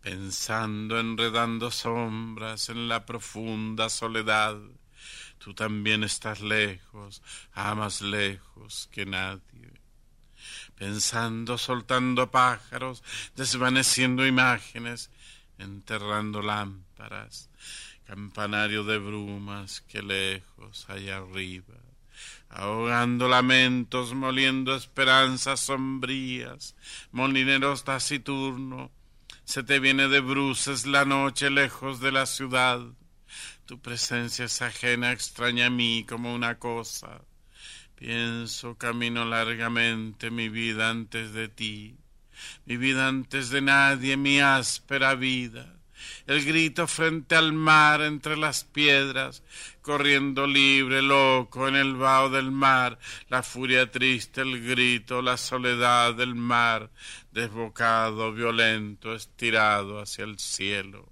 Pensando, enredando sombras en la profunda soledad. Tú también estás lejos, más lejos que nadie. Pensando, soltando pájaros, desvaneciendo imágenes, enterrando lámparas, campanario de brumas que lejos allá arriba, ahogando lamentos, moliendo esperanzas sombrías, molineros taciturno, se te viene de bruces la noche lejos de la ciudad. Tu presencia es ajena, extraña a mí como una cosa. Pienso, camino largamente mi vida antes de ti, mi vida antes de nadie, mi áspera vida. El grito frente al mar entre las piedras, corriendo libre, loco en el vaho del mar, la furia triste, el grito, la soledad del mar, desbocado, violento, estirado hacia el cielo.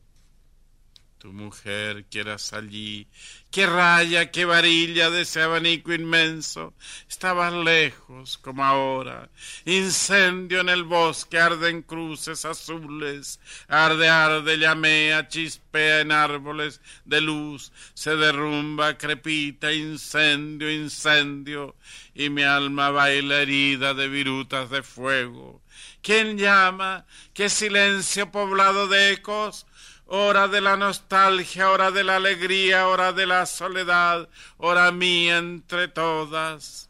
Tu mujer, quieras allí, qué raya, qué varilla de ese abanico inmenso, estabas lejos como ahora, incendio en el bosque, arden cruces azules, arde, arde, llamea, chispea en árboles de luz, se derrumba, crepita, incendio, incendio, y mi alma baila herida de virutas de fuego. ¿Quién llama? ¿Qué silencio poblado de ecos? Hora de la nostalgia, hora de la alegría, hora de la soledad, hora mía entre todas.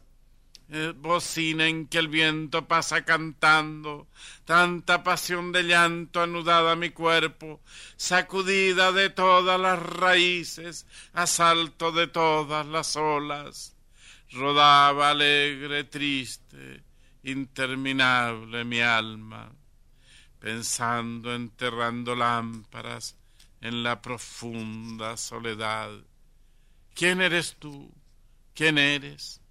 Bocina en que el viento pasa cantando, tanta pasión de llanto anudada a mi cuerpo, sacudida de todas las raíces, asalto de todas las olas. Rodaba alegre, triste, interminable mi alma, pensando, enterrando lámparas en la profunda soledad. ¿Quién eres tú? ¿Quién eres?